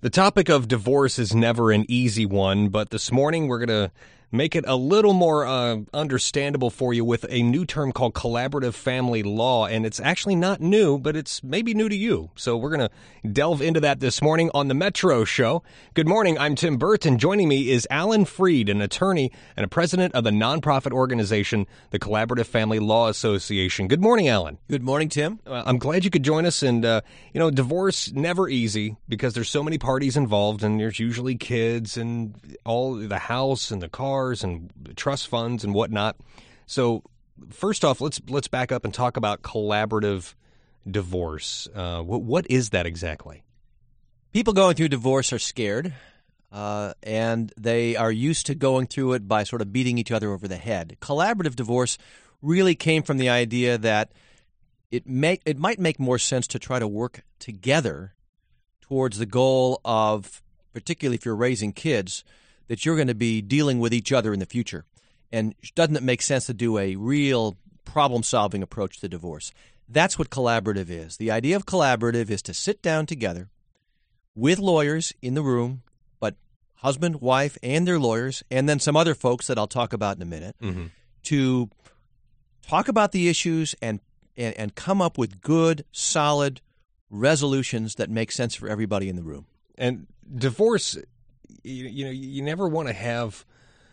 The topic of divorce is never an easy one, but this morning we're going to make it a little more understandable for you with a new term called collaborative family law. And it's actually not new, but it's maybe new to you. So we're going to delve into that this morning on the Metro Show. Good morning. I'm Tim Burt, and joining me is Alan Freed, an attorney and a president of the nonprofit organization, the Collaborative Family Law Association. Good morning, Alan. Good morning, Tim. I'm glad you could join us. And, divorce, never easy because there's so many parties involved, and there's usually kids and all the house and the car and trust funds and whatnot. So first off, let's back up and talk about collaborative divorce. What is that exactly? People going through divorce are scared, and they are used to going through it by sort of beating each other over the head. Collaborative divorce really came from the idea that it might make more sense to try to work together towards the goal of, particularly if you're raising kids, that you're going to be dealing with each other in the future. And doesn't it make sense to do a real problem-solving approach to divorce? That's what collaborative is. The idea of collaborative is to sit down together with lawyers in the room, but husband, wife, and their lawyers, and then some other folks that I'll talk about in a minute, to talk about the issues and come up with good, solid resolutions that make sense for everybody in the room. And divorce, you never want to have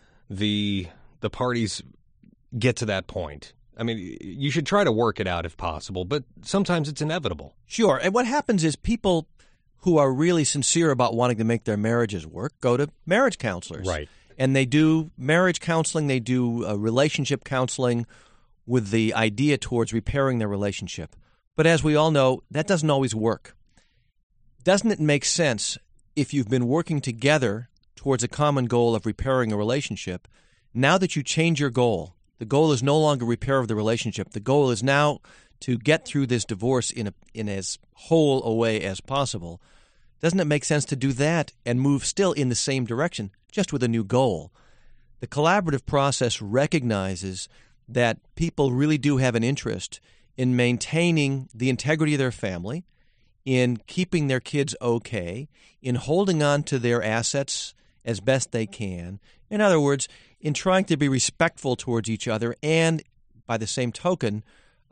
the parties get to that point. I mean, you should try to work it out if possible, but sometimes it's inevitable. Sure. And what happens is people who are really sincere about wanting to make their marriages work go to marriage counselors. Right. And they do marriage counseling, they do relationship counseling with the idea towards repairing their relationship. But as we all know, that doesn't always work. Doesn't it make sense, if you've been working together towards a common goal of repairing a relationship, now that you change your goal, the goal is no longer repair of the relationship. The goal is now to get through this divorce in as whole a way as possible. Doesn't it make sense to do that and move still in the same direction, just with a new goal? The collaborative process recognizes that people really do have an interest in maintaining the integrity of their family, in keeping their kids okay, in holding on to their assets as best they can. In other words, in trying to be respectful towards each other, and by the same token,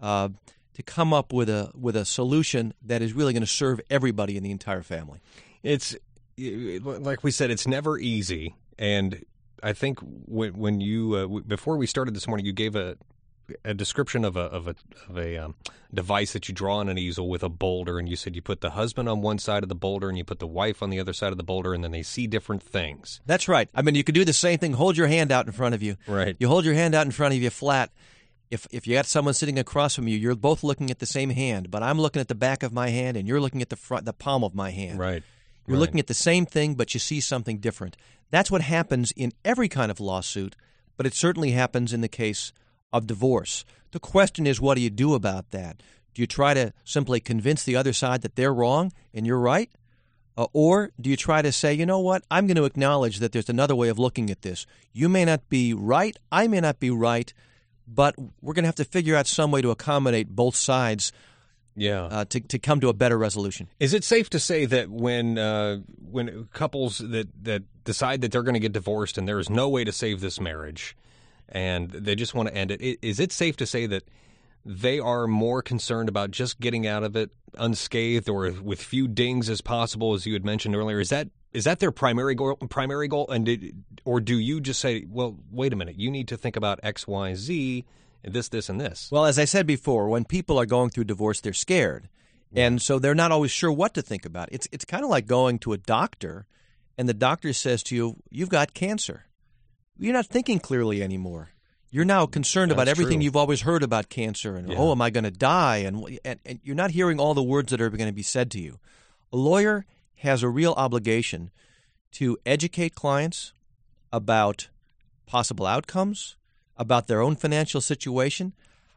to come up with a solution that is really going to serve everybody in the entire family. It's like we said, it's never easy. And I think when you before we started this morning, you gave a description of a device that you draw on an easel with a boulder, and you said you put the husband on one side of the boulder and you put the wife on the other side of the boulder, and then they see different things. That's right. I mean, you could do the same thing. Hold your hand out in front of you. Right. You hold your hand out in front of you flat. If you got someone sitting across from you, you're both looking at the same hand, but I'm looking at the back of my hand, and you're looking at the palm of my hand. Right. You're looking at the same thing, but you see something different. That's what happens in every kind of lawsuit, but it certainly happens in the case of divorce. The question is, what do you do about that? Do you try to simply convince the other side that they're wrong and you're right? Or do you try to say, you know what, I'm going to acknowledge that there's another way of looking at this. You may not be right, I may not be right, but we're going to have to figure out some way to accommodate both sides to come to a better resolution. Is it safe to say that when couples that decide that they're going to get divorced and there is no way to save this marriage and they just want to end it, is it safe to say that they are more concerned about just getting out of it unscathed or with few dings as possible, as you had mentioned earlier? Is that their primary goal? Or do you just say, well, wait a minute, you need to think about X, Y, Z, and this, and this? Well, as I said before, when people are going through divorce, they're scared. And so they're not always sure what to think about. It's kind of like going to a doctor, and the doctor says to you, you've got cancer. You're not thinking clearly anymore. You're now concerned about everything you've always heard about cancer, and, am I going to die? And you're not hearing all the words that are going to be said to you. A lawyer has a real obligation to educate clients about possible outcomes, about their own financial situation,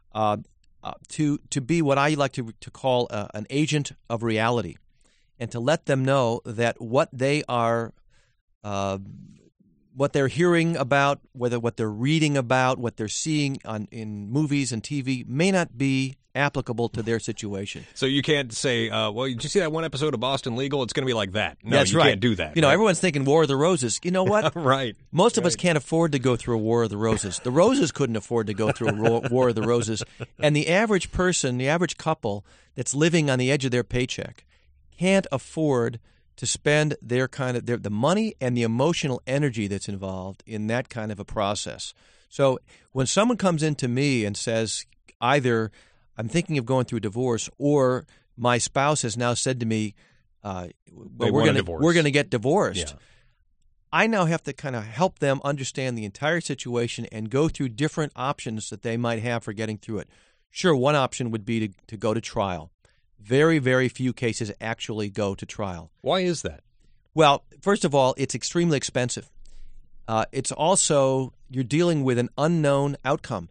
to be what I like to call an agent of reality, and to let them know that what they are what they're hearing about, whether what they're reading about, what they're seeing in movies and TV may not be applicable to their situation. So you can't say, well, did you see that one episode of Boston Legal? It's going to be like that. No, That's you right. can't do that. You know, right? everyone's thinking War of the Roses. You know what? Right. Most of us can't afford to go through a War of the Roses. The Roses couldn't afford to go through a War of the Roses. And the average person, the average couple that's living on the edge of their paycheck can't afford to spend the money and the emotional energy that's involved in that kind of a process. So when someone comes into me and says either I'm thinking of going through a divorce or my spouse has now said to me, we're going to get divorced. Yeah. I now have to kind of help them understand the entire situation and go through different options that they might have for getting through it. Sure, one option would be to go to trial. Very, very few cases actually go to trial. Why is that? Well, first of all, it's extremely expensive. It's also, you're dealing with an unknown outcome.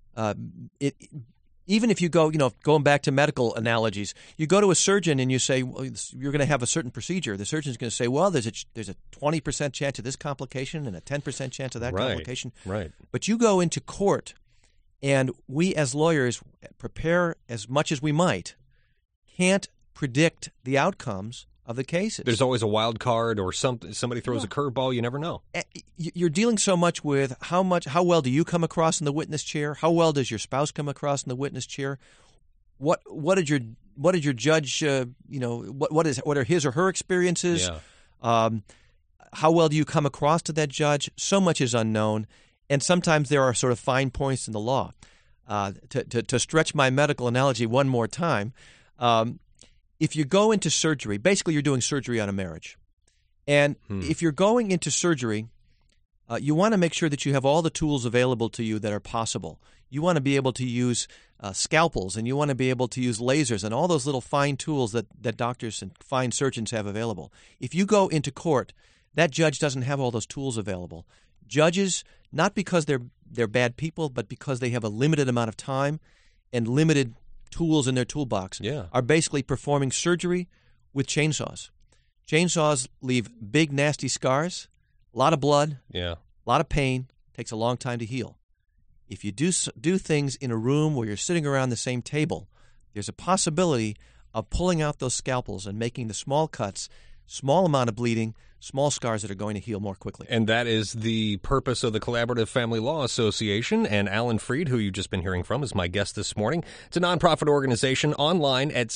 Even if you go, going back to medical analogies, you go to a surgeon and you say, well, you're going to have a certain procedure. The surgeon's going to say, well, there's a 20% chance of this complication and a 10% chance of that complication. Right. But you go into court, and we as lawyers prepare as much as we might, can't predict the outcomes of the cases. There's always a wild card or somebody throws a curveball. You never know. You're dealing so much with how well do you come across in the witness chair? How well does your spouse come across in the witness chair? What did your judge what are his or her experiences? Yeah. How well do you come across to that judge? So much is unknown, and sometimes there are sort of fine points in the law. To stretch my medical analogy one more time. If you go into surgery, basically you're doing surgery on a marriage. And if you're going into surgery, you want to make sure that you have all the tools available to you that are possible. You want to be able to use scalpels, and you want to be able to use lasers and all those little fine tools that doctors and fine surgeons have available. If you go into court, that judge doesn't have all those tools available. Judges, not because they're bad people, but because they have a limited amount of time and limited tools in their toolbox, are basically performing surgery with chainsaws. Chainsaws leave big, nasty scars, a lot of blood, a lot of pain, takes a long time to heal. If you do things in a room where you're sitting around the same table, there's a possibility of pulling out those scalpels and making the small cuts, small amount of bleeding, small scars that are going to heal more quickly. And that is the purpose of the Collaborative Family Law Association. And Alan Freed, who you've just been hearing from, is my guest this morning. It's a nonprofit organization online at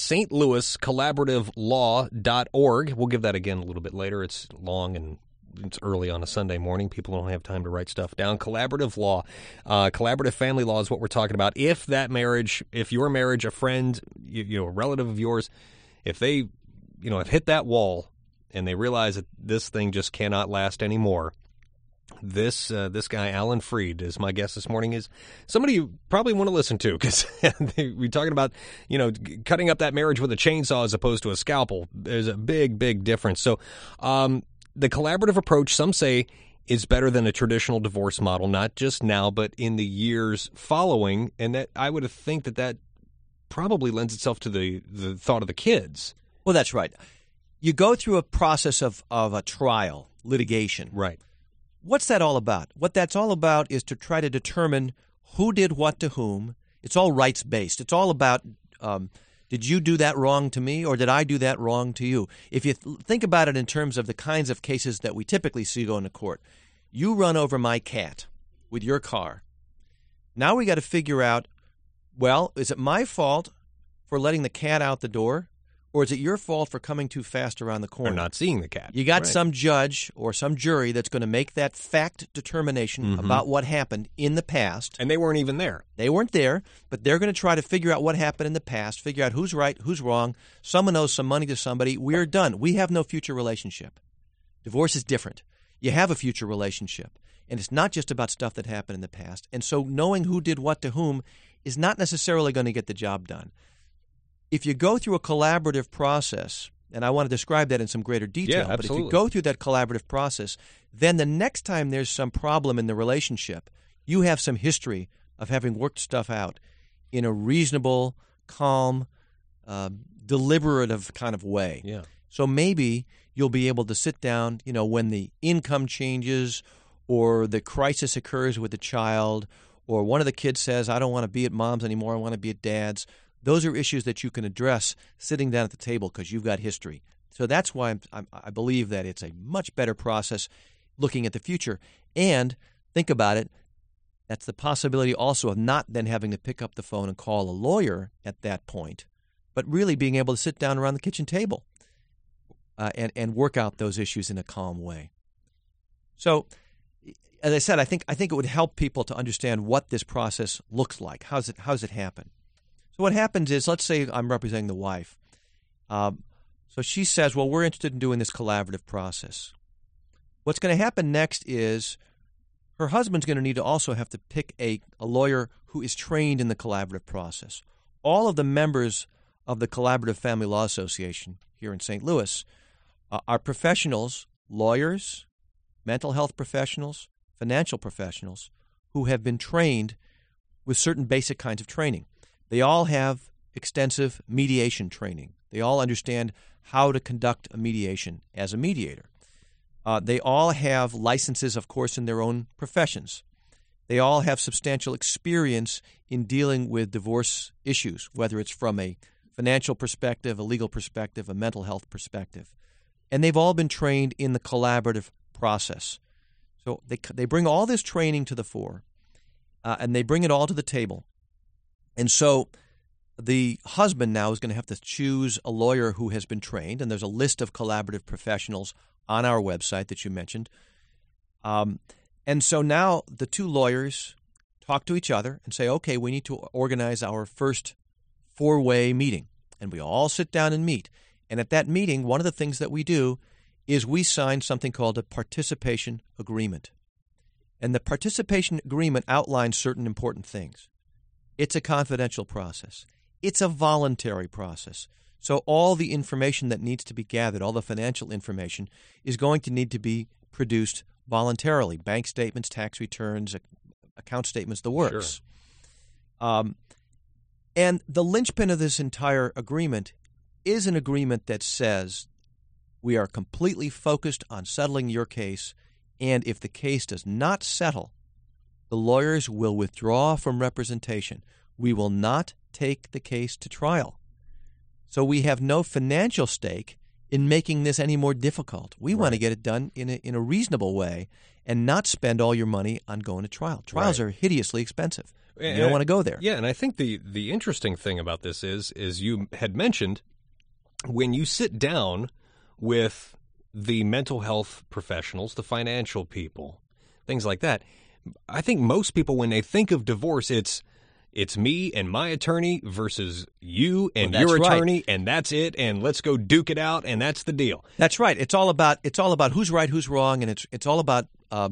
stlouiscollaborativelaw.org. We'll give that again a little bit later. It's long and it's early on a Sunday morning. People don't have time to write stuff down. Collaborative law, collaborative family law is what we're talking about. If your marriage, a friend, a relative of yours, if they, have hit that wall and they realize that this thing just cannot last anymore, this guy, Alan Freed, is my guest this morning, is somebody you probably want to listen to, because we're talking about, cutting up that marriage with a chainsaw as opposed to a scalpel. There's a big, big difference. So, the collaborative approach, some say, is better than a traditional divorce model, not just now, but in the years following. And that I would think that probably lends itself to the thought of the kids. Well, that's right. You go through a process of a trial, litigation. Right. What's that all about? What that's all about is to try to determine who did what to whom. It's all rights-based. It's all about did you do that wrong to me, or did I do that wrong to you? If you think about it in terms of the kinds of cases that we typically see go into court, you run over my cat with your car. Now we got to figure out, well, is it my fault for letting the cat out the door, or is it your fault for coming too fast around the corner? Or not seeing the cat. You got some judge or some jury that's going to make that fact determination about what happened in the past. And they weren't even there. They weren't there, but they're going to try to figure out what happened in the past, figure out who's right, who's wrong. Someone owes some money to somebody. We're done. We have no future relationship. Divorce is different. You have a future relationship, and it's not just about stuff that happened in the past. And so knowing who did what to whom is not necessarily going to get the job done. If you go through a collaborative process, and I want to describe that in some greater detail, but if you go through that collaborative process, then the next time there's some problem in the relationship, you have some history of having worked stuff out in a reasonable, calm, deliberative kind of way. Yeah. So maybe you'll be able to sit down, when the income changes or the crisis occurs with the child, or one of the kids says, I don't want to be at mom's anymore, I want to be at dad's. Those are issues that you can address sitting down at the table because you've got history. So that's why I believe that it's a much better process looking at the future. And think about it, that's the possibility also of not then having to pick up the phone and call a lawyer at that point, but really being able to sit down around the kitchen table and work out those issues in a calm way. So, as I said, I think it would help people to understand what this process looks like. How's it happen? So what happens is, let's say I'm representing the wife. So she says, well, we're interested in doing this collaborative process. What's going to happen next is her husband's going to need to also have to pick a lawyer who is trained in the collaborative process. All of the members of the Collaborative Family Law Association here in St. Louis are professionals, lawyers, mental health professionals, financial professionals who have been trained with certain basic kinds of training. They all have extensive mediation training. They all understand how to conduct a mediation as a mediator. They all have licenses, of course, in their own professions. They all have substantial experience in dealing with divorce issues, whether it's from a financial perspective, a legal perspective, a mental health perspective. And they've all been trained in the collaborative process. So they bring all this training to the fore, and they bring it all to the table. And so the husband now is going to have to choose a lawyer who has been trained, and there's a list of collaborative professionals on our website that you mentioned. And so now the two lawyers talk to each other and say, okay, we need to organize our first four-way meeting. And we all sit down and meet. And at that meeting, one of the things that we do is we sign something called a participation agreement. And the participation agreement outlines certain important things. It's a confidential process. It's a voluntary process. So all the information that needs to be gathered, all the financial information, is going to need to be produced voluntarily. Bank statements, tax returns, account statements, the works. Sure. And the linchpin of this entire agreement is an agreement that says we are completely focused on settling your case, and if the case does not settle, the lawyers will withdraw from representation. We will not take the case to trial. So we have no financial stake in making this any more difficult. We want to get it done in a reasonable way and not spend all your money on going to trial. Trials are hideously expensive. You don't want to go there. Yeah, and I think the interesting thing about this is you had mentioned when you sit down with the mental health professionals, the financial people, things like that, I think most people, when they think of divorce, it's me and my attorney versus you and your attorney, and that's it, and let's go duke it out, and that's the deal. That's right. It's all about who's right, who's wrong, and it's all about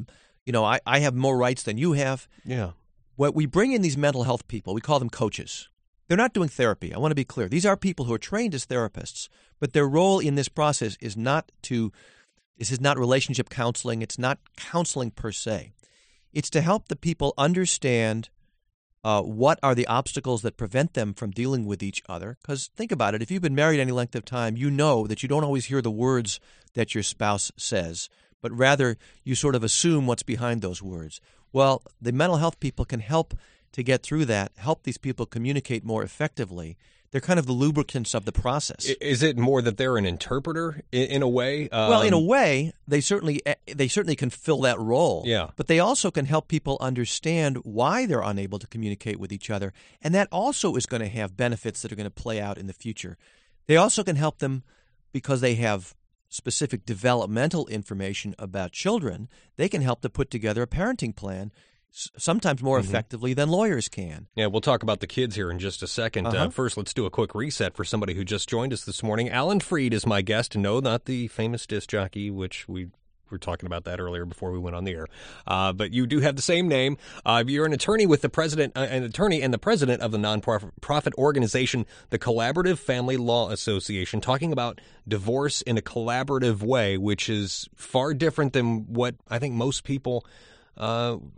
I have more rights than you have. Yeah. What we bring in these mental health people, we call them coaches. They're not doing therapy. I want to be clear. These are people who are trained as therapists, but their role in this process is not relationship counseling. It's not counseling per se. It's to help the people understand what are the obstacles that prevent them from dealing with each other. Because think about it. If you've been married any length of time, you know that you don't always hear the words that your spouse says, but rather you sort of assume what's behind those words. Well, the mental health people can help to get through that, help these people communicate more effectively. They're kind of the lubricants of the process. Is it more that they're an interpreter in a way? Well, in a way, they certainly can fill that role. Yeah. But they also can help people understand why they're unable to communicate with each other, and that also is going to have benefits that are going to play out in the future. They also can help them because they have specific developmental information about children. They can help to put together a parenting plan sometimes more effectively than lawyers can. Yeah, we'll talk about the kids here in just a second. First, let's do a quick reset for somebody who just joined us this morning. Alan Freed is my guest. No, not the famous disc jockey, which we were talking about that earlier before we went on the air. But you do have the same name. You're an attorney with the president, and the president of the nonprofit organization, the Collaborative Family Law Association, talking about divorce in a collaborative way, which is far different than what I think most people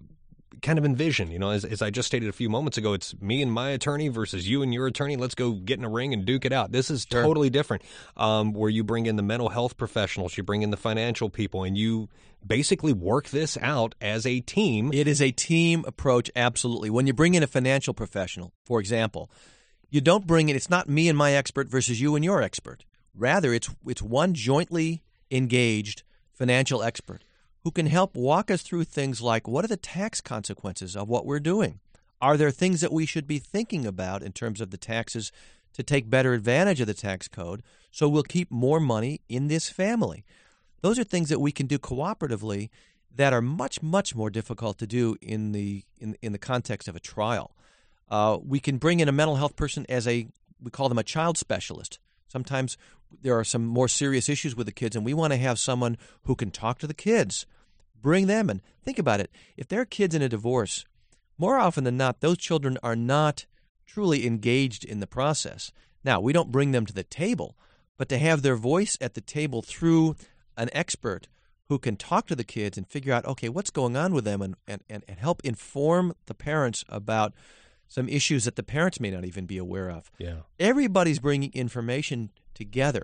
kind of envision. You know, as I just stated a few moments ago, it's me and my attorney versus you and your attorney. Let's go get in a ring and duke it out. This is totally different, where you bring in the mental health professionals, you bring in the financial people, and you basically work this out as a team. It is a team approach, absolutely. When you bring in a financial professional, for example, you don't bring in, it's not me and my expert versus you and your expert. Rather, it's one jointly engaged financial expert who can help walk us through things like, what are the tax consequences of what we're doing? Are there things that we should be thinking about in terms of the taxes to take better advantage of the tax code so we'll keep more money in this family? Those are things that we can do cooperatively that are much, much more difficult to do in the context of a trial. We can bring in a mental health person we call them a child specialist. Sometimes there are some more serious issues with the kids, and we want to have someone who can talk to the kids, bring them in. Think about it. If there are kids in a divorce, more often than not, those children are not truly engaged in the process. Now, we don't bring them to the table, but to have their voice at the table through an expert who can talk to the kids and figure out, okay, what's going on with them and help inform the parents about some issues that the parents may not even be aware of. Yeah. Everybody's bringing information together.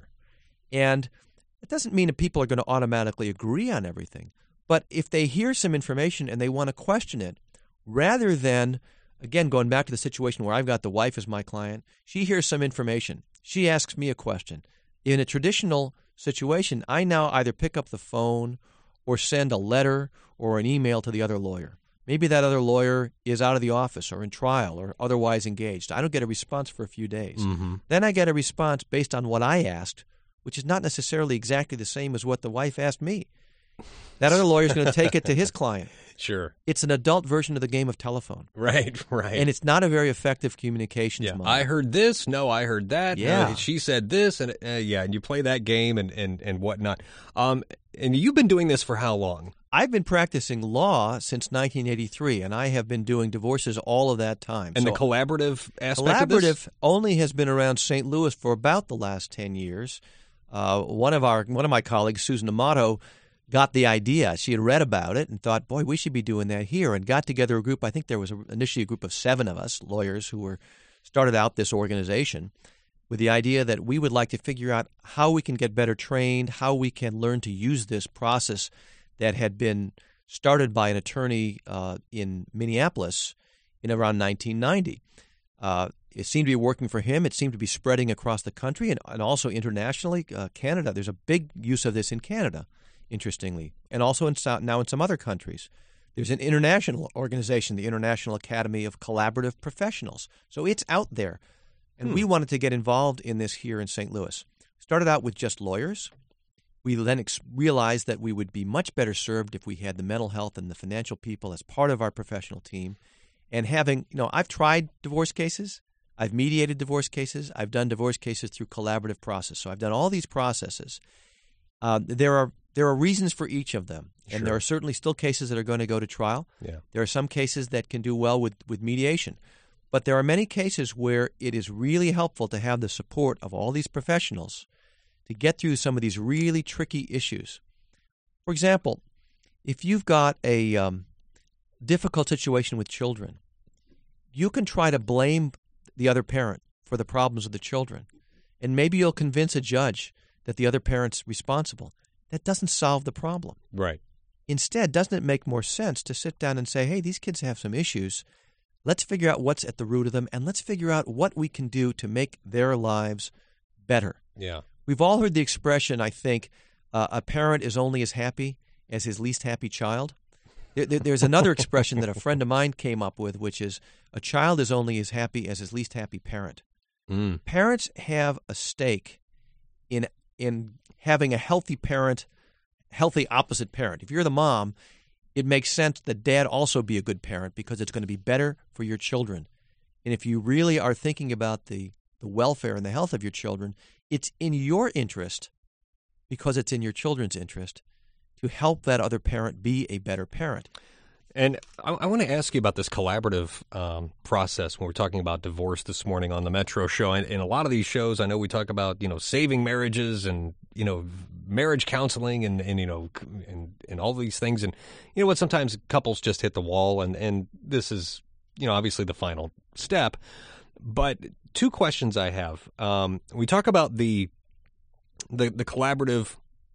And it doesn't mean that people are going to automatically agree on everything. But if they hear some information and they want to question it, rather than, again, going back to the situation where I've got the wife as my client, she hears some information. She asks me a question. In a traditional situation, I now either pick up the phone or send a letter or an email to the other lawyer. Maybe that other lawyer is out of the office or in trial or otherwise engaged. I don't get a response for a few days. Mm-hmm. Then I get a response based on what I asked, which is not necessarily exactly the same as what the wife asked me. That other lawyer is going to take it to his client. Sure. It's an adult version of the game of telephone. Right. And it's not a very effective communications model. I heard this. No, I heard that. Yeah. She said this. And and you play that game and whatnot. And you've been doing this for how long? I've been practicing law since 1983, and I have been doing divorces all of that time. And so the collaborative aspect of this? Collaborative only has been around St. Louis for about the last 10 years. One of my colleagues, Susan Amato, got the idea. She had read about it and thought, boy, we should be doing that here, and got together a group. I think there was initially a group of 7 of us, lawyers, who started out this organization with the idea that we would like to figure out how we can get better trained, how we can learn to use this process that had been started by an attorney in Minneapolis in around 1990. It seemed to be working for him. It seemed to be spreading across the country and also internationally. Canada, there's a big use of this in Canada, interestingly, and also now in some other countries. There's an international organization, the International Academy of Collaborative Professionals. So it's out there. And we wanted to get involved in this here in St. Louis. Started out with just lawyers. We then realized that we would be much better served if we had the mental health and the financial people as part of our professional team. And having, I've tried divorce cases. I've mediated divorce cases. I've done divorce cases through collaborative process. So I've done all these processes. There are reasons for each of them. Sure. And there are certainly still cases that are going to go to trial. Yeah. There are some cases that can do well with mediation. But there are many cases where it is really helpful to have the support of all these professionals to get through some of these really tricky issues. For example, if you've got a difficult situation with children, you can try to blame the other parent for the problems of the children, and maybe you'll convince a judge that the other parent's responsible. That doesn't solve the problem. Right. Instead, doesn't it make more sense to sit down and say, hey, these kids have some issues. Let's figure out what's at the root of them, and let's figure out what we can do to make their lives better. Yeah. We've all heard the expression, I think, a parent is only as happy as his least happy child. There's another expression that a friend of mine came up with, which is a child is only as happy as his least happy parent. Mm. Parents have a stake in having a healthy parent, healthy opposite parent. If you're the mom, it makes sense that dad also be a good parent because it's going to be better for your children. And if you really are thinking about the welfare and the health of your children, it's in your interest, because it's in your children's interest, to help that other parent be a better parent. And I want to ask you about this collaborative process when we're talking about divorce this morning on the Metro Show. And in a lot of these shows, I know we talk about, saving marriages and, marriage counseling and all these things. And you know what? Sometimes couples just hit the wall, and this is, obviously the final step. But two questions I have. We talk about the collaborative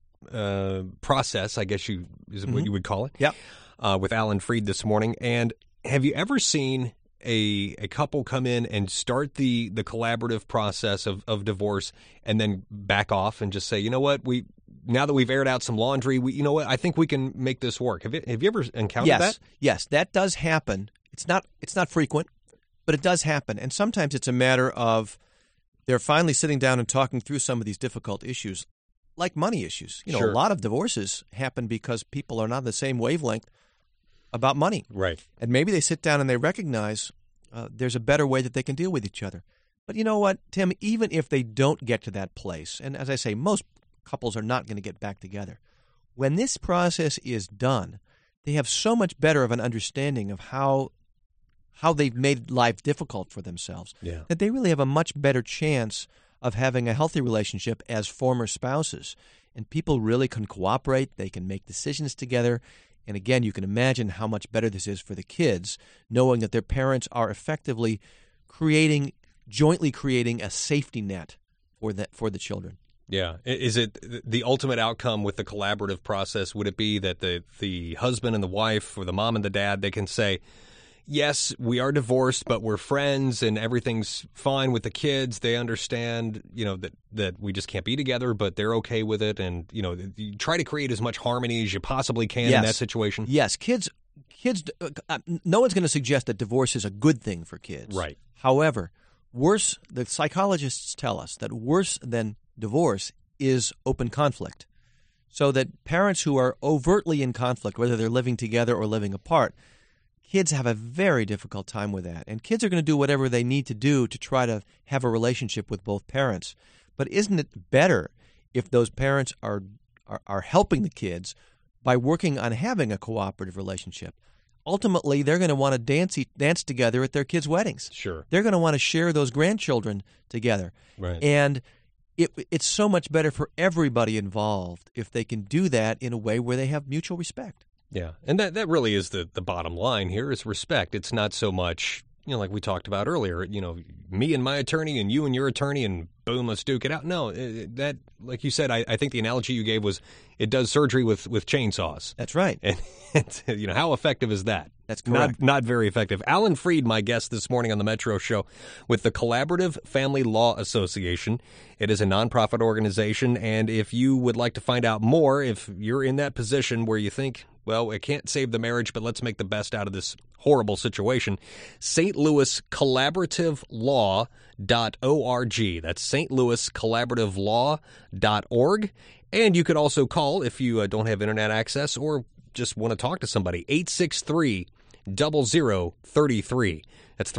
process, I guess is what you would call it. Yep. With Alan Freed this morning. And have you ever seen a couple come in and start the collaborative process of divorce and then back off and just say, you know what, now that we've aired out some laundry, I think we can make this work. Have you ever encountered that? Yes, that does happen. It's not frequent, but it does happen. And sometimes it's a matter of they're finally sitting down and talking through some of these difficult issues, like money issues. Sure. A lot of divorces happen because people are not on the same wavelength about money. Right. And maybe they sit down and they recognize there's a better way that they can deal with each other. But you know what, Tim, even if they don't get to that place, and as I say, most couples are not going to get back together, when this process is done, they have so much better of an understanding of how they've made life difficult for themselves, that they really have a much better chance of having a healthy relationship as former spouses. And people really can cooperate. They can make decisions together. And again, you can imagine how much better this is for the kids, knowing that their parents are effectively jointly creating a safety net for the children. Yeah. Is it the ultimate outcome with the collaborative process? Would it be that the husband and the wife, or the mom and the dad, they can say, yes, we are divorced, but we're friends and everything's fine with the kids. They understand, that we just can't be together, but they're okay with it. And, you try to create as much harmony as you possibly can in that situation. Yes. Kids, no one's going to suggest that divorce is a good thing for kids. Right. However, the psychologists tell us that worse than divorce is open conflict. So that parents who are overtly in conflict, whether they're living together or living apart, kids have a very difficult time with that. And kids are going to do whatever they need to do to try to have a relationship with both parents. But isn't it better if those parents are helping the kids by working on having a cooperative relationship? Ultimately, they're going to want to dance together at their kids' weddings. Sure. They're going to want to share those grandchildren together. Right. And it's so much better for everybody involved if they can do that in a way where they have mutual respect. Yeah, and that really is the bottom line here is respect. It's not so much, like we talked about earlier, me and my attorney and you and your attorney and boom, let's duke it out. No, that, like you said, I think the analogy you gave was it does surgery with chainsaws. That's right. And how effective is that? That's correct. Not very effective. Alan Freed, my guest this morning on the Metro Show with the Collaborative Family Law Association. It is a nonprofit organization, and if you would like to find out more, if you're in that position where you think, well, it can't save the marriage, but let's make the best out of this horrible situation, St. Louis Collaborative Law.org. That's St. Louis Collaborative Law.org. And you could also call if you don't have internet access or just want to talk to somebody, 863-0033. That's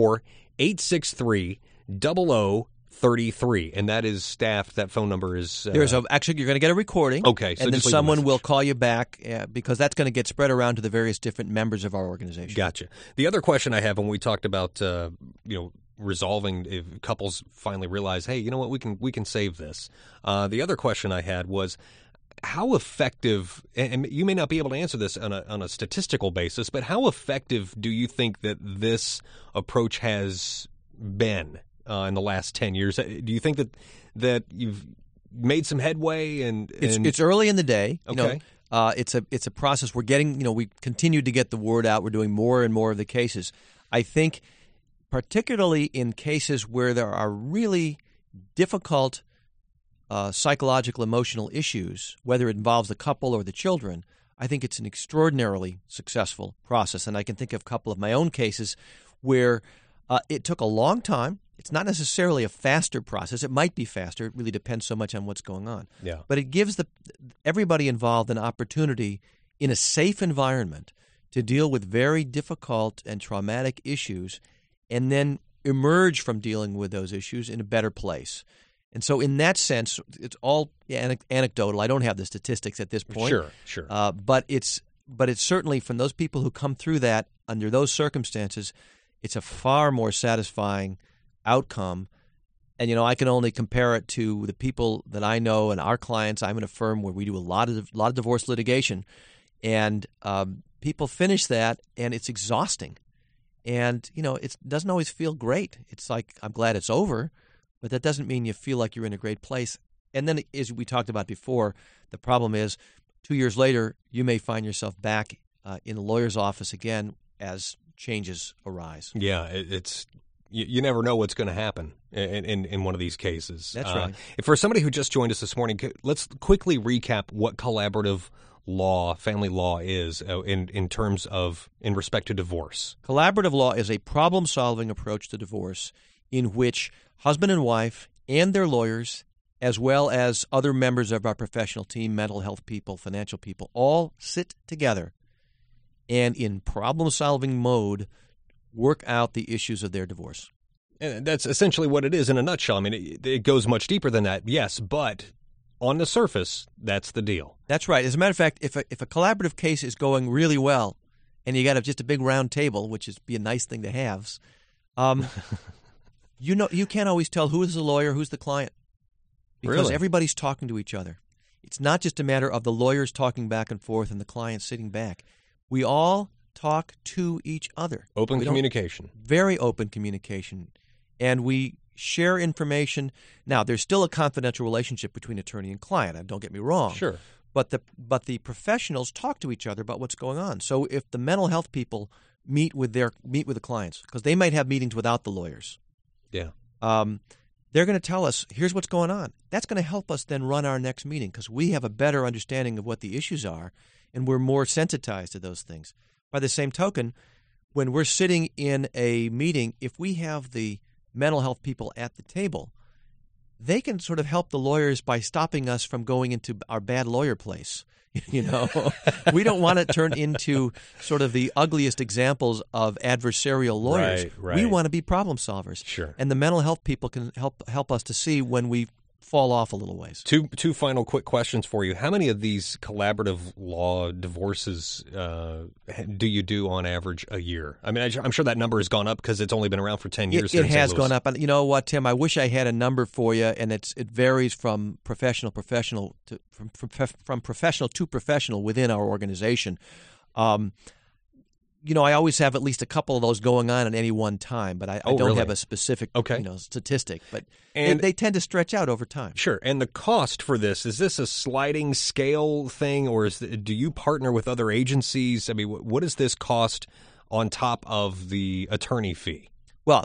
314-863-0033. And that is staffed. That phone number is... Actually, you're going to get a recording. Okay. So and then someone will call you back because that's going to get spread around to the various different members of our organization. Gotcha. The other question I have when we talked about, resolving if couples finally realize, hey, you know what, we can save this. The other question I had was, how effective, and you may not be able to answer this on a statistical basis, but how effective do you think that this approach has been in the last 10 years? Do you think that you've made some headway? And it's early in the day. Okay. It's a process. We're getting, we continue to get the word out. We're doing more and more of the cases. I think particularly in cases where there are really difficult psychological, emotional issues, whether it involves the couple or the children, I think it's an extraordinarily successful process. And I can think of a couple of my own cases where it took a long time. It's not necessarily a faster process. It might be faster. It really depends so much on what's going on. Yeah. But it gives everybody involved an opportunity in a safe environment to deal with very difficult and traumatic issues and then emerge from dealing with those issues in a better place. And so in that sense, it's all anecdotal. I don't have the statistics at this point. Sure. But it's certainly from those people who come through that under those circumstances, it's a far more satisfying outcome And, I can only compare it to the people that I know and our clients. I'm in a firm where we do a lot of divorce litigation. And people finish that, and it's exhausting. And, it doesn't always feel great. It's like, I'm glad it's over, but that doesn't mean you feel like you're in a great place. And then, as we talked about before, the problem is 2 years later, you may find yourself back in a lawyer's office again as changes arise. Yeah, it's you never know what's going to happen in one of these cases. That's right. For somebody who just joined us this morning, let's quickly recap what collaborative law, family law is in respect to divorce. Collaborative law is a problem-solving approach to divorce in which husband and wife and their lawyers, as well as other members of our professional team, mental health people, financial people, all sit together and in problem-solving mode work out the issues of their divorce. And that's essentially what it is in a nutshell. I mean, it goes much deeper than that, yes, but on the surface, that's the deal. That's right. As a matter of fact, if a collaborative case is going really well and you got just a big round table, which is be a nice thing to have, you can't always tell who is the lawyer, who's the client, because Really? Everybody's talking to each other. It's not just a matter of the lawyers talking back and forth and the client sitting back. We all talk to each other. Open communication. Very open communication. And we share information. Now, there's still a confidential relationship between attorney and client. Don't get me wrong. Sure. But the professionals talk to each other about what's going on. So if the mental health people meet with the clients, because they might have meetings without the lawyers. Yeah. They're going to tell us, here's what's going on. That's going to help us then run our next meeting because we have a better understanding of what the issues are, and we're more sensitized to those things. By the same token, when we're sitting in a meeting, if we have the mental health people at the table, they can sort of help the lawyers by stopping us from going into our bad lawyer place. We don't want to turn into sort of the ugliest examples of adversarial lawyers. Right. We want to be problem solvers. Sure. And the mental health people can help us to see when we fall off a little ways. Two final quick questions for you. How many of these collaborative law divorces do you do on average a year? I mean, I'm sure that number has gone up because it's only been around for 10 years. It has gone up. And you know what, Tim? I wish I had a number for you, and it varies from professional to professional within our organization. I always have at least a couple of those going on at any one time, but I don't really? have a specific statistic. But they tend to stretch out over time. Sure. And the cost for this, is this a sliding scale thing, or do you partner with other agencies? I mean, what does this cost on top of the attorney fee? Well,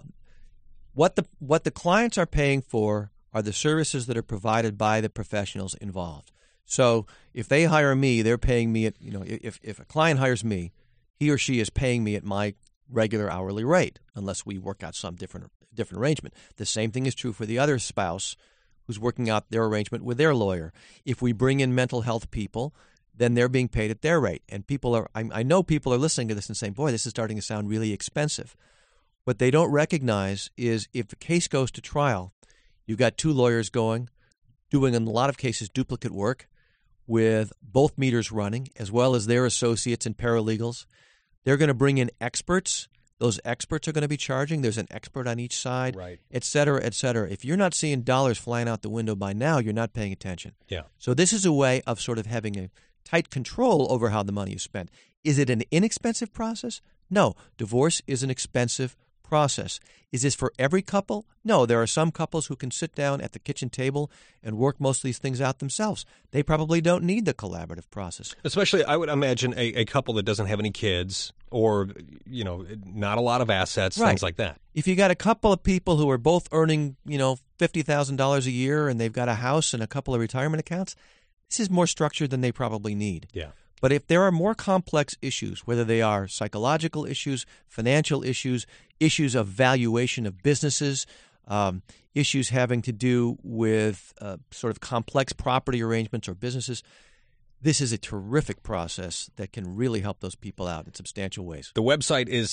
what the clients are paying for are the services that are provided by the professionals involved. So if they hire me, they're paying me at, if a client hires me, he or she is paying me at my regular hourly rate, unless we work out some different arrangement. The same thing is true for the other spouse who's working out their arrangement with their lawyer. If we bring in mental health people, then they're being paid at their rate. And I know people are listening to this and saying, boy, this is starting to sound really expensive. What they don't recognize is if a case goes to trial, you've got two lawyers doing in a lot of cases duplicate work with both meters running, as well as their associates and paralegals. They're going to bring in experts. Those experts are going to be charging. There's an expert on each side, right, et cetera, et cetera. If you're not seeing dollars flying out the window by now, you're not paying attention. Yeah. So this is a way of sort of having a tight control over how the money is spent. Is it an inexpensive process? No. Divorce is an expensive process. Is this for every couple? No. There are some couples who can sit down at the kitchen table and work most of these things out themselves. They probably don't need the collaborative process. Especially, I would imagine, a couple that doesn't have any kids or, not a lot of assets, right, things like that. If you got a couple of people who are both earning, $50,000 a year and they've got a house and a couple of retirement accounts, this is more structured than they probably need. Yeah. But if there are more complex issues, whether they are psychological issues, financial issues, issues of valuation of businesses, issues having to do with sort of complex property arrangements or businesses, this is a terrific process that can really help those people out in substantial ways. The website is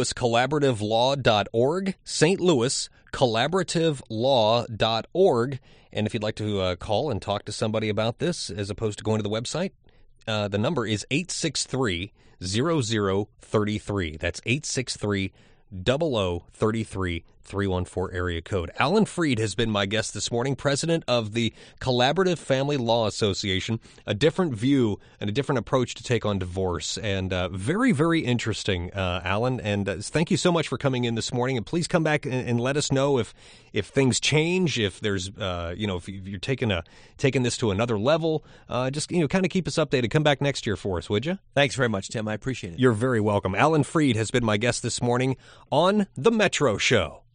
stlouiscollaborativelaw.org, stlouiscollaborativelaw.org. And if you'd like to call and talk to somebody about this as opposed to going to the website, the number is 863-0033. That's 863-0033. 314 area code. Alan Freed has been my guest this morning, president of the Collaborative Family Law Association, a different view and a different approach to take on divorce. And very, very interesting, Alan. And thank you so much for coming in this morning. And please come back and let us know if things change, if there's, if you're taking this to another level. Just, kind of keep us updated. Come back next year for us, would you? Thanks very much, Tim. I appreciate it. You're very welcome. Alan Freed has been my guest this morning on The Metro Show.